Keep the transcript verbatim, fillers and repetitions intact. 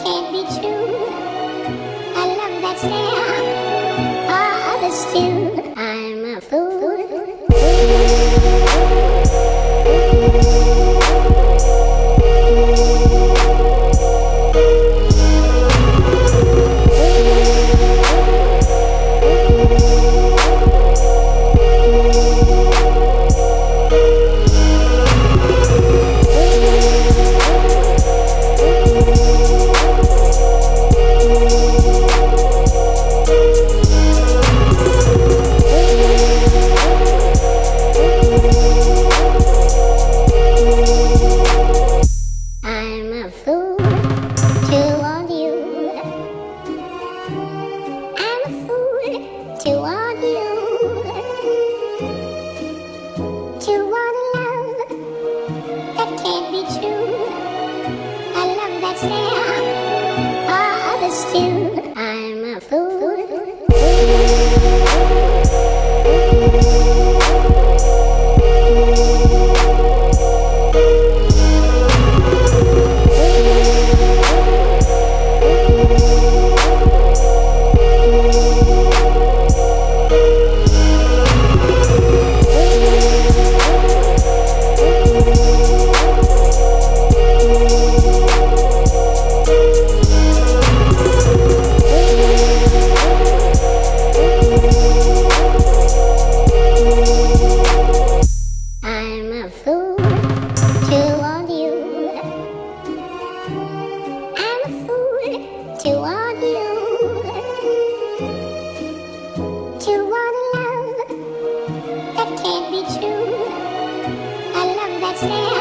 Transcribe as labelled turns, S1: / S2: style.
S1: can't be true. I love that stare. Ah, the still, I'm a fool. To want you, to want a love that can't be true. I love that stare, ah, the still, I'm a fool. To want you, to want a love that can't be true. I love that stare.